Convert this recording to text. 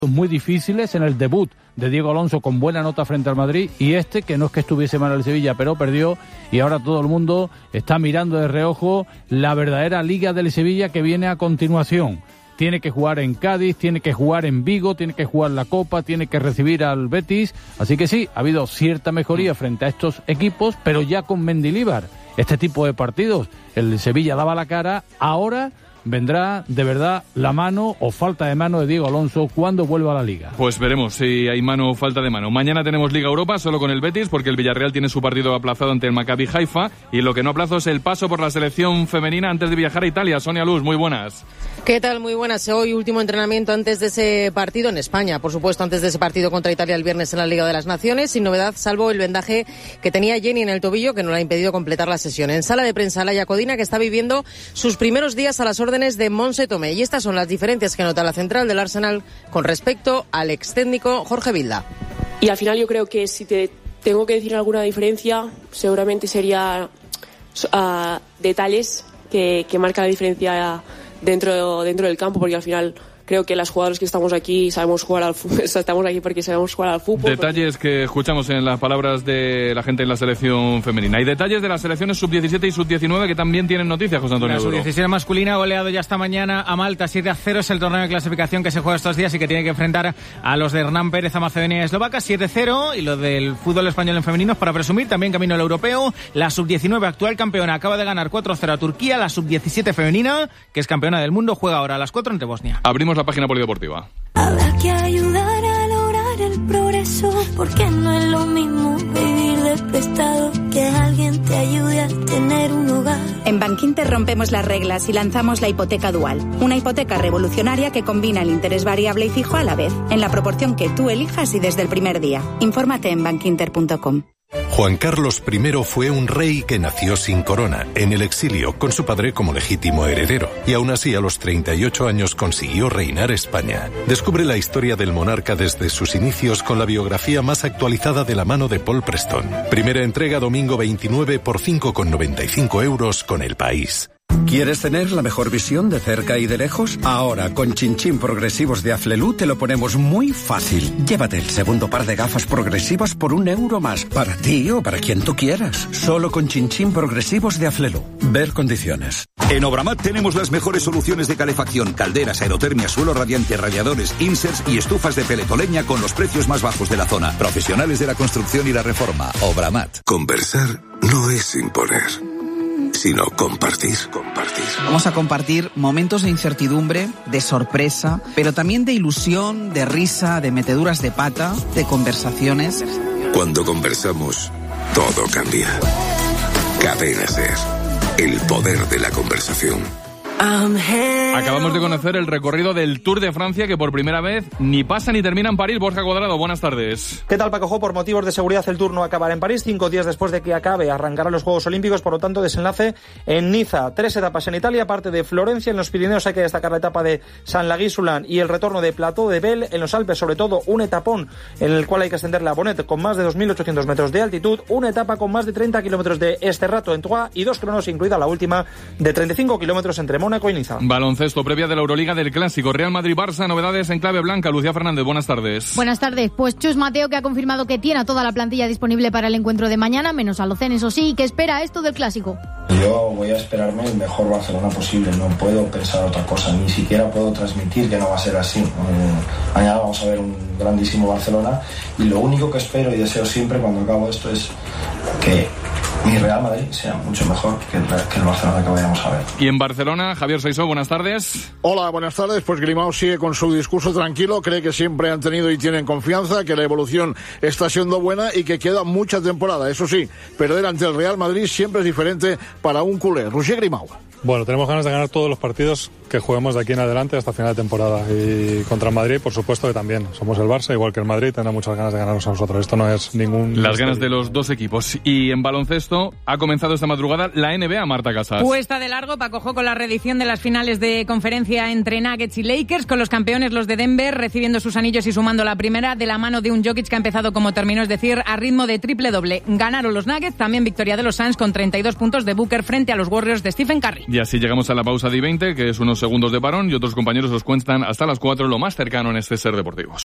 muy difíciles en el debut de Diego Alonso con buena nota frente al Madrid y que no es que estuviese mal el Sevilla, pero perdió y ahora todo el mundo está mirando de reojo la verdadera Liga del Sevilla que viene a continuación. Tiene que jugar en Cádiz, tiene que jugar en Vigo, tiene que jugar la Copa, tiene que recibir al Betis, así que sí, ha habido cierta mejoría frente a estos equipos, pero ya con Mendilibar, este tipo de partidos, el Sevilla daba la cara, ahora vendrá de verdad la mano o falta de mano de Diego Alonso cuando vuelva a la Liga. Pues veremos si hay mano o falta de mano. Mañana tenemos Liga Europa solo con el Betis porque el Villarreal tiene su partido aplazado ante el Maccabi Haifa y lo que no aplazo es el paso por la selección femenina antes de viajar a Italia. Sonia Luz, muy buenas. ¿Qué tal? Muy buenas. Hoy último entrenamiento antes de ese partido en España, por supuesto, antes de ese partido contra Italia el viernes en la Liga de las Naciones, sin novedad salvo el vendaje que tenía Jenny en el tobillo que no le ha impedido completar la sesión. En sala de prensa Laia Codina, que está viviendo sus primeros días a las órdenes de Monse Tomé. Y estas son las diferencias que nota la central del Arsenal con respecto al ex técnico Jorge Vilda. Y al final yo creo que si te tengo que decir alguna diferencia, seguramente sería detalles que marcan la diferencia dentro del campo, porque al final creo que las jugadoras que estamos aquí sabemos jugar al fútbol, estamos aquí porque sabemos jugar al fútbol. Detalles que escuchamos en las palabras de la gente en la selección femenina. Y detalles de las selecciones sub-17 y sub-19 que también tienen noticias, José Antonio. La sub-17 masculina ha goleado ya esta mañana a Malta 7-0, es el torneo de clasificación que se juega estos días y que tiene que enfrentar a los de Hernán Pérez a Macedonia Eslovaca, 7-0, y lo del fútbol español en femeninos, para presumir, también camino al europeo. La sub-19, actual campeona, acaba de ganar 4-0 a Turquía. La sub-17 femenina, que es campeona del mundo, juega ahora a las 4 ante Bosnia. Abrimos la página polideportiva. Habrá que ayudar a lograr el progreso, porque no es lo mismo vivir de prestado que alguien te ayude a tener un hogar. En Bankinter rompemos las reglas y lanzamos la hipoteca dual, una hipoteca revolucionaria que combina el interés variable y fijo a la vez, en la proporción que tú elijas y desde el primer día. Infórmate en bankinter.com. Juan Carlos I fue un rey que nació sin corona, en el exilio, con su padre como legítimo heredero, y aún así a los 38 años consiguió reinar España. Descubre la historia del monarca desde sus inicios con la biografía más actualizada de la mano de Paul Preston. Primera entrega domingo 29 por 5,95 € con El País. ¿Quieres tener la mejor visión de cerca y de lejos? Ahora, con chinchín progresivos de Aflelu te lo ponemos muy fácil. Llévate el segundo par de gafas progresivas por €1 más, para ti o para quien tú quieras. Solo con chinchín progresivos de Aflelu. Ver condiciones. En Obramat tenemos las mejores soluciones de calefacción, calderas, aerotermia, suelo radiante, radiadores, inserts y estufas de peletoleña con los precios más bajos de la zona. Profesionales de la construcción y la reforma. Obramat. Conversar no es imponer, sino compartir. Vamos a compartir momentos de incertidumbre, de sorpresa, pero también de ilusión, de risa, de meteduras de pata, de conversaciones. Cuando conversamos, todo cambia. Cadena SER, el poder de la conversación. Acabamos de conocer el recorrido del Tour de Francia que por primera vez ni pasa ni termina en París. Borja Cuadrado, buenas tardes. ¿Qué tal, Paco? Por motivos de seguridad el Tour no acabará en París. 5 días después de que acabe arrancarán los Juegos Olímpicos, por lo tanto desenlace en Niza. 3 etapas en Italia, parte de Florencia. En los Pirineos hay que destacar la etapa de San Laguisulán y el retorno de Plateau de Bel. En los Alpes, sobre todo, un etapón en el cual hay que ascender la Bonnet con más de 2.800 metros de altitud, una etapa con más de 30 kilómetros de Esterrato en Troyes y 2 cronos, incluida la última de 35 kilómetros entre Mónaco y Niza. Baloncesto, previa de la Euroliga del Clásico. Real Madrid-Barça, novedades en clave blanca. Lucía Fernández, buenas tardes. Buenas tardes. Pues Chus Mateo, que ha confirmado que tiene a toda la plantilla disponible para el encuentro de mañana, menos a Locen, eso sí, y que espera esto del Clásico. Yo voy a esperarme el mejor Barcelona posible, no puedo pensar otra cosa, ni siquiera puedo transmitir que no va a ser así. Mañana vamos a ver un grandísimo Barcelona y lo único que espero y deseo siempre cuando acabo esto es que mi Real Madrid sea mucho mejor que el Barcelona que vayamos a ver. Y en Barcelona, Javier Saisó, buenas tardes. Hola, buenas tardes. Pues Grimao sigue con su discurso tranquilo, cree que siempre han tenido y tienen confianza, que la evolución está siendo buena y que queda mucha temporada. Eso sí, perder ante el Real Madrid siempre es diferente para un culé. Roger Grimao. Bueno, tenemos ganas de ganar todos los partidos que juguemos de aquí en adelante hasta final de temporada. Y contra el Madrid, por supuesto que también. Somos el Barça, igual que el Madrid, tendrá muchas ganas de ganarnos a nosotros. Esto no es ningún... Las ganas de los dos equipos. Y en baloncesto ha comenzado esta madrugada la NBA, Marta Casas. Puesta de largo, Paco Jo, con la reedición de las finales de conferencia entre Nuggets y Lakers, con los campeones, los de Denver, recibiendo sus anillos y sumando la primera de la mano de un Jokic que ha empezado como terminó, es decir, a ritmo de triple-doble. Ganaron los Nuggets, también victoria de los Suns con 32 puntos de Booker frente a los Warriors de Stephen Curry. Y así llegamos a la pausa de I-20, que es unos segundos de parón y otros compañeros os cuentan hasta las 4 lo más cercano en este Ser Deportivos.